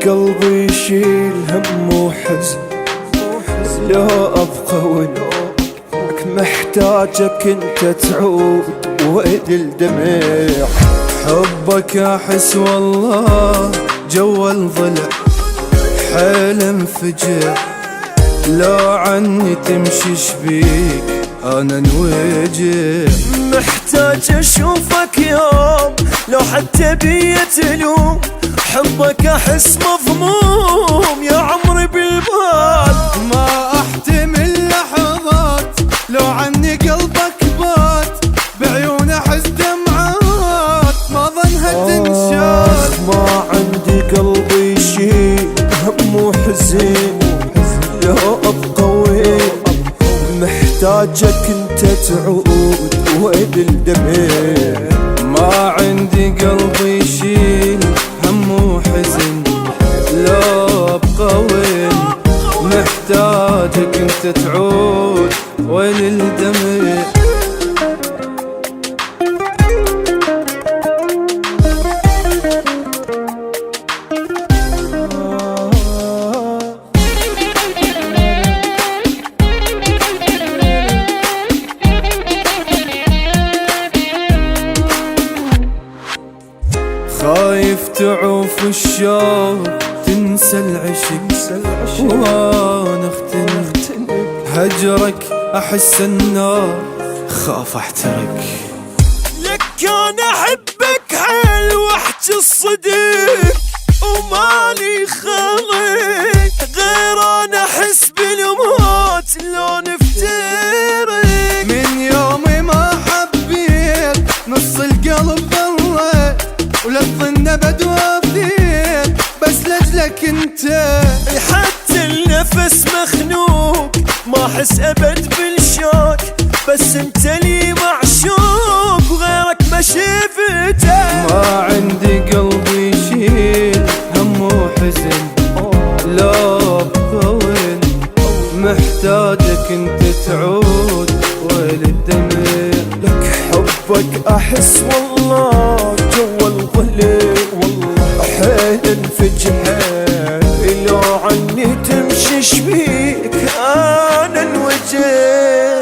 قلبي يشيل هم وحزن، لو ابقى ولك محتاجك انت تعود ويد الدمع. حبك احس والله جوا الضلع حيل انفجع، لو عني تمشي شبيك انا انوجع. محتاج اشوفك يوم لو حتى بي تلوم، حبك احس مضموم يا عمري بالبال. ما احتمل لحظات لو عني قلبك بات، بعيون احس دمعات ما ظنها تنشال. ما عندي قلبي يشيل هم وحزين، لو ابقى وين محتاجك انت تعود ويد الدمع. ما عندي قلبي يشيل هم وحزن، لو ابقى وين محتاجك انت تعود وين الدمع. خايف تعوف الشوق تنسى العشق، وانا اختنق هجرك احس النار خاف احترق. لك انا احبك حيل وحج الصديق، ومالي خالق غير انا احس بالموت لو نفترق. من يومي ما حبيت نص القلب ضليت، ولا تظن ابد وفيت بس لاجلك انت. حتى النفس مخنوق ما احس ابد بالشوق، بس انت لي معشوق وغيرك ما شفته. ما عندي قلبي يشيل هم وحزن، لو ابقى وين محتاجك انت تعود ويل الدمع. لك حبك احس والله جوا الظلع، والله حيل انفجع، لو عني تمشي شبيك انا انوجع.